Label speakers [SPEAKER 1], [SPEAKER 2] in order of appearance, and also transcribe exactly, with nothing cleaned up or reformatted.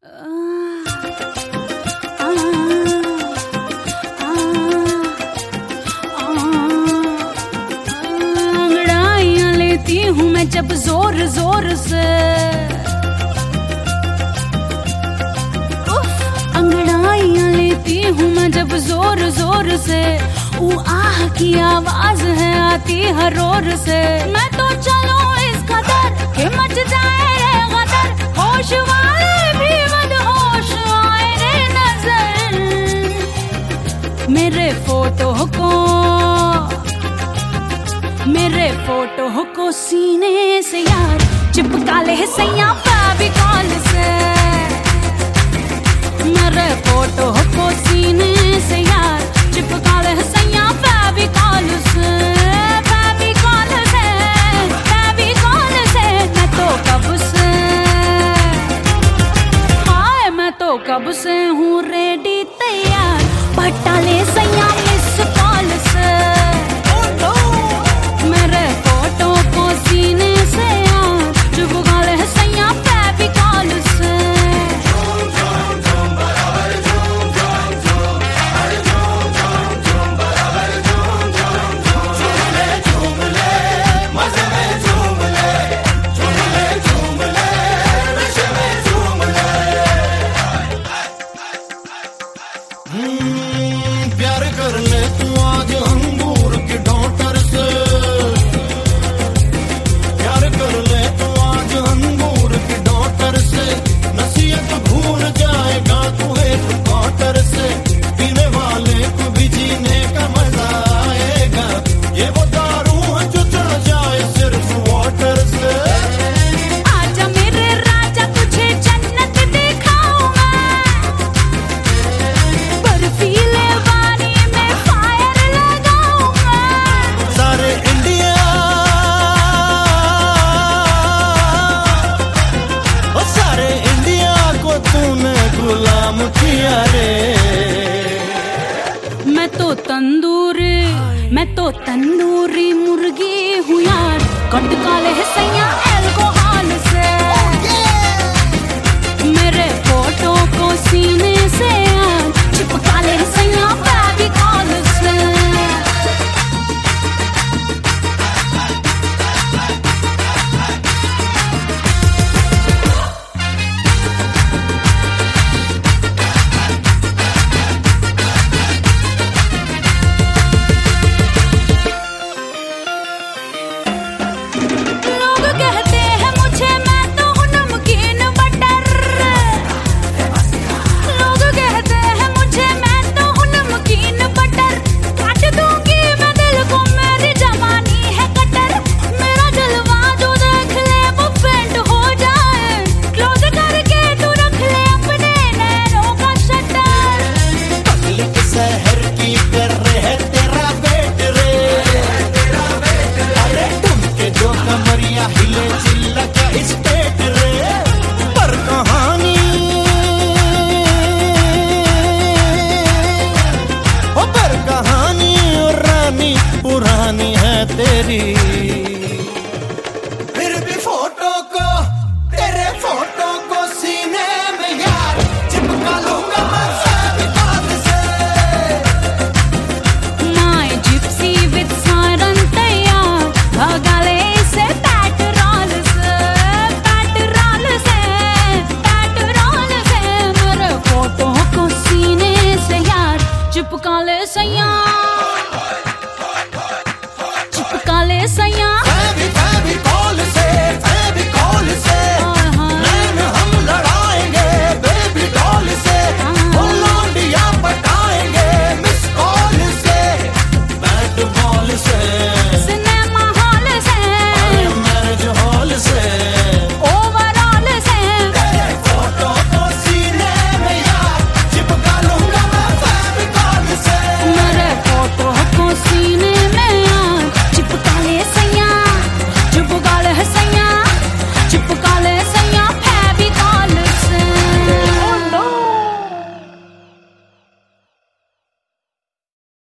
[SPEAKER 1] अंगड़ाइयां लेती हूँ मैं जब जोर जोर से, अंगड़ाइयां लेती हूँ मैं जब जोर जोर से, वो आह की आवाज है आती हर ओर से। मैं तो चलूं इस कदर कि मच जाए रे गदर, होश वाले भी मदहोश आए रे नजर। मेरे फोटो को मेरे फोटो को सीने से यार चिपका ले सैया फेविकॉल से। मेरे फोटो को सीने से यार चिपका ले सैया फेविकॉल से, फेविकॉल से, फेविकॉल से। मैं तो कब से हाय मैं तो कब से हूँ रेडी तैयार, भट्टा ले सैया मिस कॉल से। मेरे फोटो को सीने से यार चिपका ले सैया फेविकॉल से।
[SPEAKER 2] प्यार कर ले तू आज अंगूर की ढोटर से, प्यार कर ले तू आज अंगूर की ढोटर से। नसीहत भूल जाएगा तू एक क्वार्टर से, पीने वाले को भी जीने का मजा आएगा। ये वो दारू है जो चढ़ जाए सिर्फ वाटर से।
[SPEAKER 1] आजा मेरे राजा तुझे जन्नत दिखाऊं मैं, बर्फीले वारी में फायर लगाऊं मैं।
[SPEAKER 2] सारे इंडिया ओ सारे इंडिया को तूने गुलाम किया रे।
[SPEAKER 1] मैं तो तंदूरी मैं तो तंदूरी मुर्गी हूँ यार, कटका ले सैया अल्कोहल से। मेरे फोटो को सीने से यार चिपका ले सैया फेविकॉल से। लोग कहते हैं मुझे मैं तो हूँ नमकीन बटर, लोग कहते हैं मुझे मैं तो हूँ नमकीन बटर। काट दूंगी मैं दिल को मेरी जवानी है कटर, मेरा जलवा जो देख ले वो फेंट हो जाए। क्लोज करके तू रख ले अपने नैनों का शटर।
[SPEAKER 2] पब्लिक शहर की कर रहे तेरा बेट रे, अरे तुमके जो कमरिया हिले चिल्ला का स्टेट रे। पर कहानी ओ पर कहानी और रानी पुरानी है तेरी। फिर भी फोटो को तेरे फोटो को सीने में यार चिपका लूंगा मैं फेविकॉल से।
[SPEAKER 1] My gypsy with siren तैयार, भगा ले इसे पेट्रोल से, पेट्रोल से, पेट्रोल से। मेरे फोटो को सीने से यार चिपका ले सैया